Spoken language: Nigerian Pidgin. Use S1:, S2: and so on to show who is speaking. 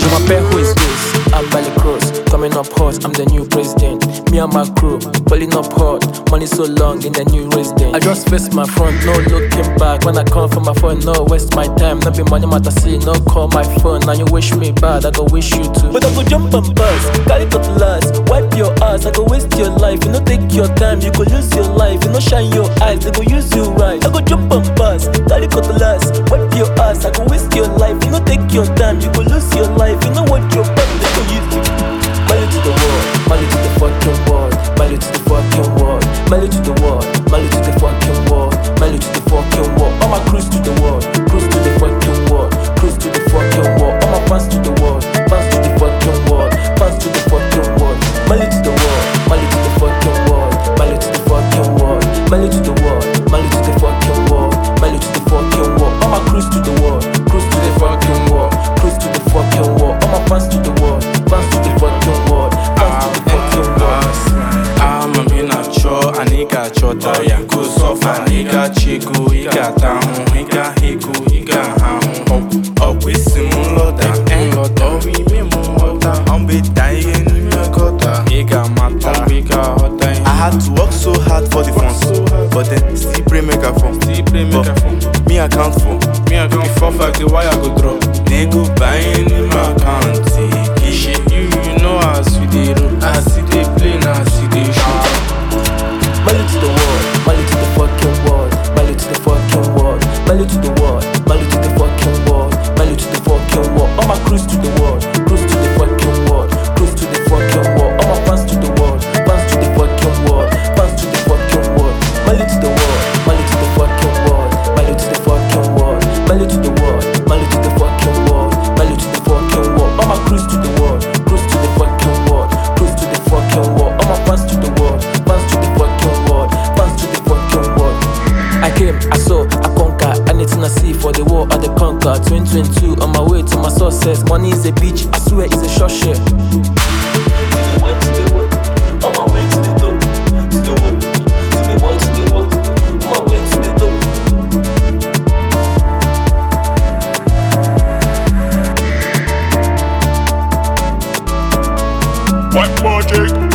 S1: my pet, who is this? I'm Valley Cross, coming up hot, I'm the new president. Me and my crew, pulling up hot, money so long in the new resident. I just face my front, no looking back. When I come from my phone, no waste my time. No be money matter, see, no call my phone. Now you wish me bad, I go wish you too. But I go jump and bust, carry cutlass, wipe your ass. I go waste your life, you no take your time, you go lose your life. You no shine your eyes, they go use you right. I go jump and bust, carry cutlass, wipe your ass. I go waste your life, you no take your time, you go lose your life. You know what your body, they go use you. Mali to the world, Mali to the fucking world, Mali to the fucking world, Mali to the world, Mali to the fucking world, Mali to the fucking world. All my cruise to the world, cruise to the fucking world, cruise to the fucking world. All my fans to the world, fans to the fucking world, fans to the fucking world. Mali to the world, Mali to the fucking world, Mali to the fucking world, Mali to the world, Mali to the fucking world, Mali to the fucking world. All my cruise to the world, cruise to the fucking world, cruise to the fucking world. All my fans to the world, fans to the fucking world, fans to the fucking world.
S2: I'm in a cho, anika chota ya kusofa, ika chiku, ika tahu, ika hiku, ika hahu. Obwisi mulota, obi mi mulota, ombi taye ni mekota, ika mata, ika hota. I had to work so hard for the funds, but then still pray make a phone. Me account for, before fact the wire go drop. They go buying in my account. Shit, you know as we did, I see they play, now I see they shoot.
S1: Mali to the world, Mali to the fucking world, Mali to the fucking world, Mali to the world, Mali to the fucking world, Mali to the fucking world. All my cruise to the world, cruise to the fucking world, cruise to the fucking world. All my fans to the world, fans to the fucking world, fans to the fucking world. Mali to the world, Mali to the fucking world, Mali to the fucking world, Mali to the world, Mali to the fucking world, Mali to the fucking world. All my cruise to the world, cruise to the fucking world, cruise to the fucking world. All my fans to the world, fans to the fucking world, fans to the fucking world. I came, I saw, I conquer. Anything I see for the war or the conquer. 2022 on my way to my success. Money is a bitch, I swear it's a short share.
S3: White magic.